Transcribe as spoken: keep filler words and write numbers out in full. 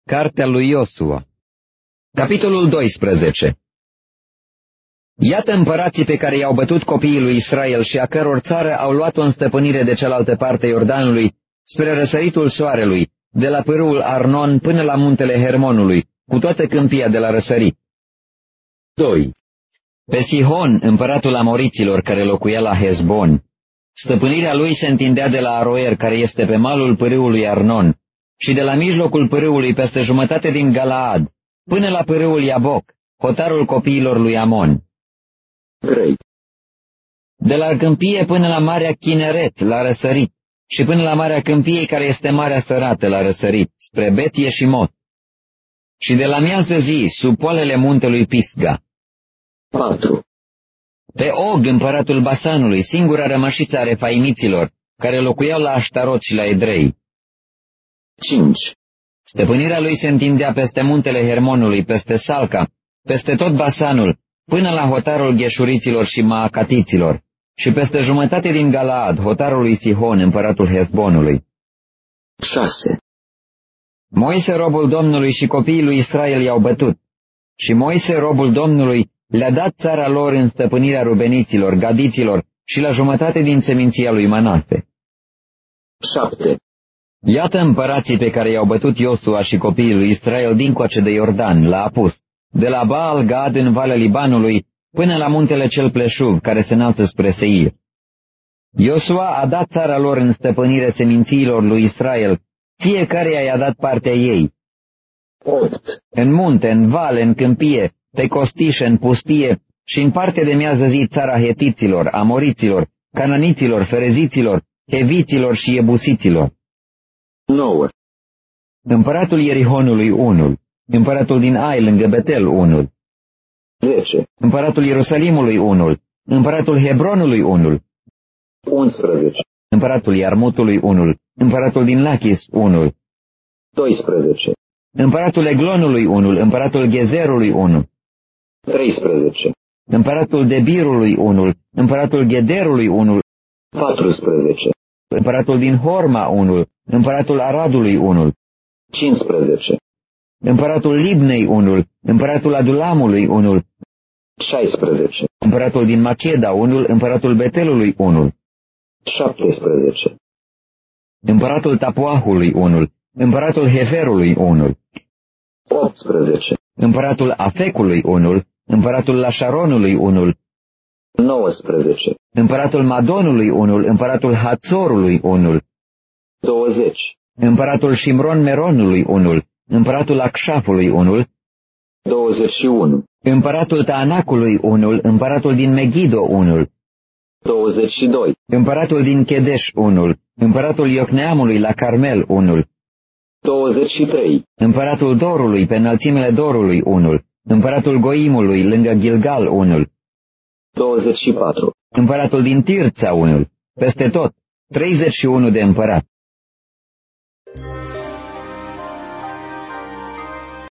Cartea lui Iosua. Capitolul doisprezece. Iată împărații pe care i-au bătut copiii lui Israel și a căror țară au luat-o în stăpânire de cealaltă parte Iordanului, spre răsăritul soarelui, de la pârâul Arnon până la muntele Hermonului, cu toată câmpia de la răsărit. doi. Pe Sihon, împăratul amoriților care locuia la Hezbon. Stăpânirea lui se întindea de la Aroer, care este pe malul pârâului Arnon, și de la mijlocul pârâului peste jumătate din Galaad, până la pârâul Iaboc, hotarul copiilor lui Amon. trei. De la câmpie până la Marea Chineret, la răsărit, și până la Marea Câmpiei, care este Marea Sărată, la răsărit, spre Bet Yeșimot. Și de la miază zi, sub poalele muntelui Pisga. patru. Pe Og, împăratul Basanului, singura rămășiță a refaimiților, care locuiau la Aștarot și la Edrei. cinci. Stăpânirea lui se întindea peste muntele Hermonului, peste Salca, peste tot Basanul, până la hotarul Gheșuriților și Maacatiților, și peste jumătate din Galaad, hotarul lui Sihon, împăratul Hezbonului. șase. Moise, robul Domnului, și copiii lui Israel i-au bătut, și Moise, robul Domnului, le-a dat țara lor în stăpânirea rubeniților, gadiților și la jumătate din seminția lui Manase. șapte. Iată împărații pe care i-au bătut Iosua și copiii lui Israel dincoace de Iordan, la Apus, de la Baal Gad în Valea Libanului, până la muntele cel pleșuv, care se înalță spre Seir. Iosua a dat țara lor în stăpânire semințiilor lui Israel, fiecare i-a dat partea ei. opt. În munte, în vale, în câmpie, pe costișe, în pustie și în parte de miază zi țara hetiților, amoriților, cananiților, fereziților, heviților și ebusiților. nouă. Împăratul Ierihonului unul, împăratul din Ai lângă Betel unul, zece. împăratul Ierusalimului unul, împăratul Hebronului unul, unsprezece. împăratul Iarmutului unul, împăratul din Lachis unul, doisprezece. împăratul Eglonului unul, împăratul Gezerului unul, treisprezece. împăratul Debirului unul, împăratul Gederului unul, patrusprezece. împăratul din Horma unul, împăratul Aradului unul, cincisprezece. împăratul Libnei unul, împăratul Adulamului unul, șaisprezece. împăratul din Macheda unul, împăratul Betelului unul, șaptesprezece. împăratul Tapuahului unul, împăratul Heferului unul, optsprezece. împăratul Afecului unul, împăratul Lașaronului unul, nouăsprezece. împăratul Madonului unul, împăratul Hațorului unul, douăzeci. împăratul Shimron Meronului unul, împăratul Acșafului unul, douăzeci și unu. împăratul Taanacului unul, împăratul din Megido unul, douăzeci și doi. împăratul din Chedeș unul, împăratul Iocneamului la Carmel unul, douăzeci și trei. împăratul Dorului pe înălțimele Dorului unul, împăratul Goimului lângă Gilgal unul, douăzeci și patru. împăratul din Tirța unul, peste tot, treizeci și unu de împărați.